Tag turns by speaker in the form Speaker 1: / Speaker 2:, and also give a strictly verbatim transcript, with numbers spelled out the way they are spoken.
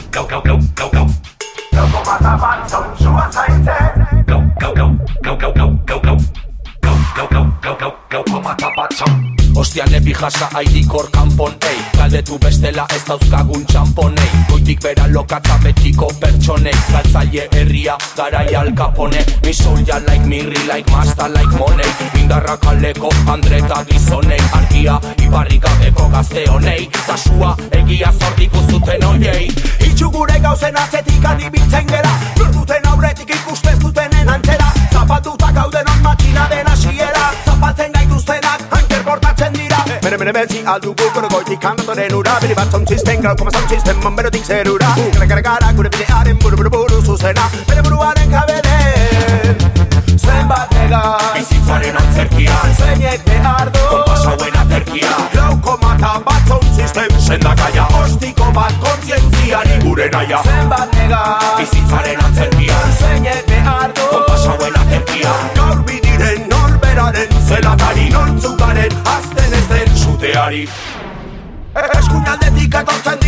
Speaker 1: go, go, go, go, go. Gauko mata bat zaunsua zaite. Go, go, go, go, go, go, go, go. Go, go, go, go, go, gauko mata bat zaun.
Speaker 2: Ostian epi jasa haidikor kanpon, ei. Galdetu bestela ez dauzkagun txamponei. Goitik bera lokatza betiko pertsonei. Galtzaile herria, garai alkapone. Mi soul ya like mirri, like masta, like money. Indarra kaleko, Andreta gizonei. Argia, ibarrik gabeko gazte honei. Tasua, egia zordiku zuten oiei.
Speaker 3: Itxu gure gauzen atzetik adibitzen gera. Duten aurretik ikustez dutenen antzera. Zapatutak gauden on matxina den hasiera. Zapatzen gaituztenak, anker portatzen dira. Bere bere bezi aldugu gure goitik kantatoren ura. Beri bat zon txisten, grau koma zon txisten, monberotik zerura. Gara gara gara gure bidearen buru buru buru zuzena. Bere buruaren kabelen zenbat negar
Speaker 1: bizitzaren antzerkian
Speaker 3: zeinek behar du
Speaker 1: konpas hauen aterkia.
Speaker 3: Lauko mata bat zon txisten,
Speaker 1: sendakaia
Speaker 3: ostiko bat kontzientziari
Speaker 1: gure naia.
Speaker 3: Zenbat negar
Speaker 1: bizitzaren antzerkian
Speaker 3: zeinek behar du
Speaker 1: konpas hauen aterkia.
Speaker 3: Gaur bidiren norberaren zelatari nortzugaren azten ez den
Speaker 1: Zuteari
Speaker 3: eskuin aldetik etortzen